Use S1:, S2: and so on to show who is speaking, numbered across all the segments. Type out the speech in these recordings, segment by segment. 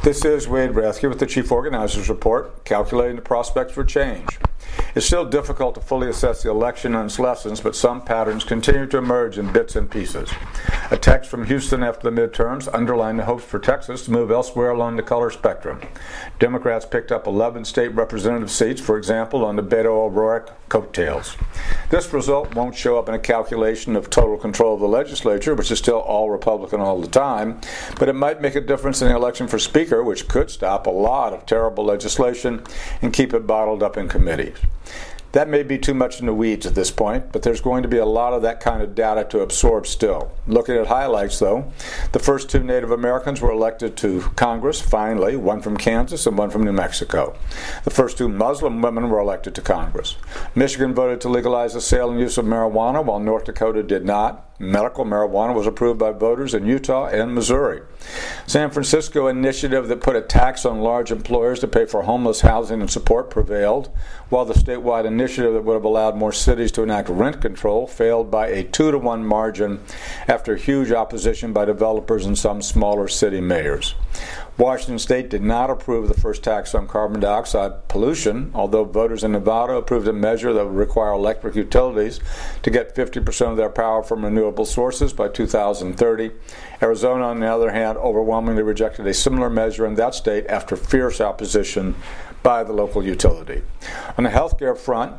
S1: This is Wade Rathke with the Chief Organizers Report, calculating the prospects for change. It's still difficult to fully assess the election and its lessons, but some patterns continue to emerge in bits and pieces. A text from Houston after the midterms underlined the hopes for Texas to move elsewhere along the color spectrum. Democrats picked up 11 state representative seats, for example, on the Beto O'Rourke coattails. This result won't show up in a calculation of total control of the legislature, which is still all Republican all the time, but it might make a difference in the election for Speaker, which could stop a lot of terrible legislation and keep it bottled up in committees. That may be too much in the weeds at this point, but there's going to be a lot of that kind of data to absorb still. Looking at highlights, though, the first two Native Americans were elected to Congress, finally, one from Kansas and one from New Mexico. The first two Muslim women were elected to Congress. Michigan voted to legalize the sale and use of marijuana, while North Dakota did not. Medical marijuana was approved by voters in Utah and Missouri. San Francisco initiative that put a tax on large employers to pay for homeless housing and support prevailed, while the statewide initiative that would have allowed more cities to enact rent control failed by a 2-to-1 margin after huge opposition by developers and some smaller city mayors. Washington State did not approve the first tax on carbon dioxide pollution, although voters in Nevada approved a measure that would require electric utilities to get 50% of their power from renewable sources by 2030. Arizona, on the other hand, overwhelmingly rejected a similar measure in that state after fierce opposition by the local utility. On the health care front,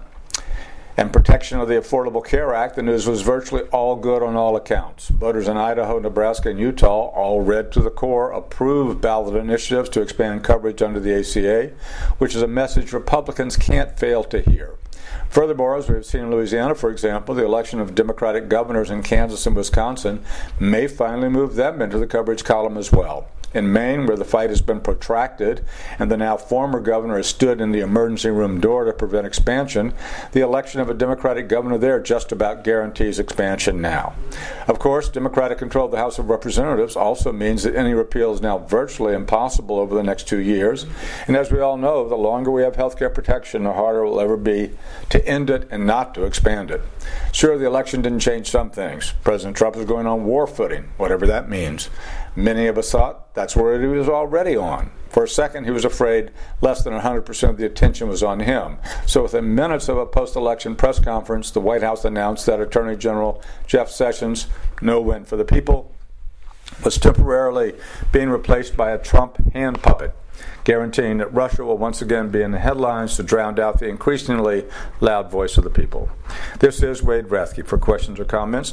S1: and protection of the Affordable Care Act, the news was virtually all good on all accounts. Voters in Idaho, Nebraska, and Utah, all red to the core, approved ballot initiatives to expand coverage under the ACA, which is a message Republicans can't fail to hear. Furthermore, as we've seen in Louisiana, for example, the election of Democratic governors in Kansas and Wisconsin may finally move them into the coverage column as well. In Maine, where the fight has been protracted and the now former governor has stood in the emergency room door to prevent expansion, the election of a Democratic governor there just about guarantees expansion now. Of course, Democratic control of the House of Representatives also means that any repeal is now virtually impossible over the next 2 years. And as we all know, the longer we have health care protection, the harder it will ever be to end it and not to expand it. Sure, the election didn't change some things. President Trump is going on war footing, whatever that means. Many of us thought that's where he was already on. For a second, he was afraid less than 100% of the attention was on him. So within minutes of a post-election press conference, the White House announced that Attorney General Jeff Sessions, no win for the people, was temporarily being replaced by a Trump hand puppet, guaranteeing that Russia will once again be in the headlines to drown out the increasingly loud voice of the people. This is Wade Rathke. For questions or comments,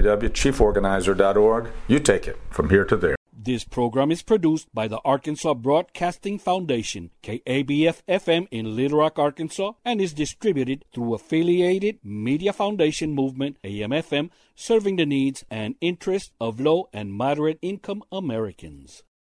S1: www.chieforganizer.org. You take it from here to there.
S2: This program is produced by the Arkansas Broadcasting Foundation, KABF-FM in Little Rock, Arkansas, and is distributed through Affiliated Media Foundation Movement, AM/FM, serving the needs and interests of low and moderate income Americans.